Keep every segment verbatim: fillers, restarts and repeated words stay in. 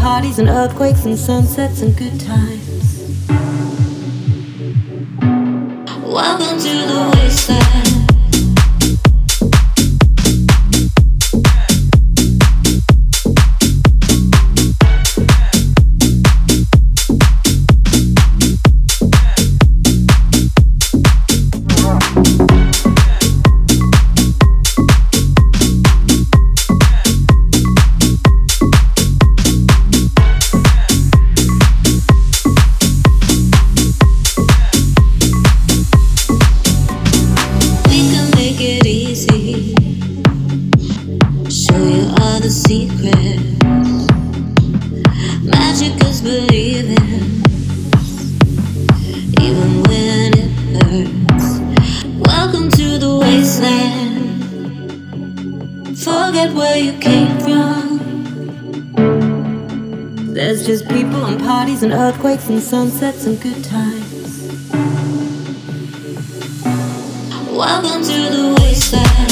parties and earthquakes and sunsets and good times. Welcome to the wasteland. Forget where you came from. There's just people and parties and earthquakes and sunsets and good times. Welcome to the wasteland.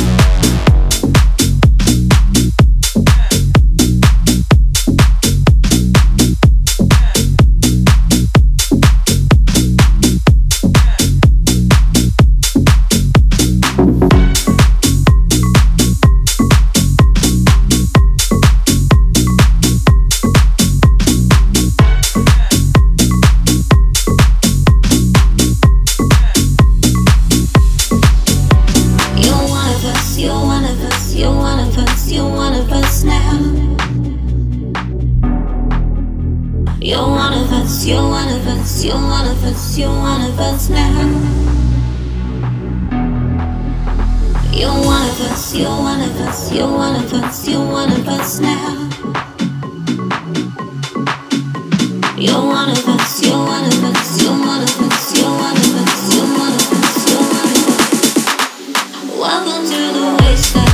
You're one of us, you're one of us, you're one of us, you're one of us now. You're one of us, you're one of us, you're one of us, you're one of us now. You're one of us, you're one of us, you're one of us, you're one of us, you're one of us, you're one of us. Welcome to the wasteland.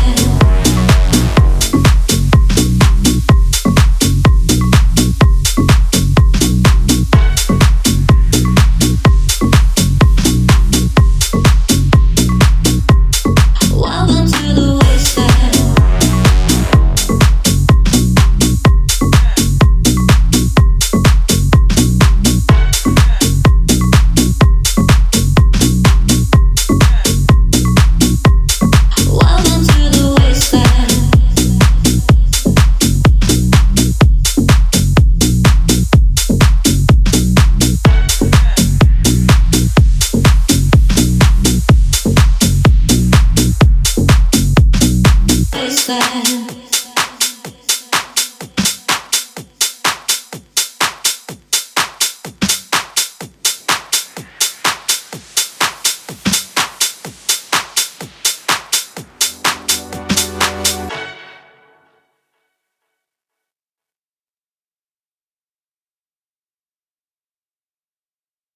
Wasteland.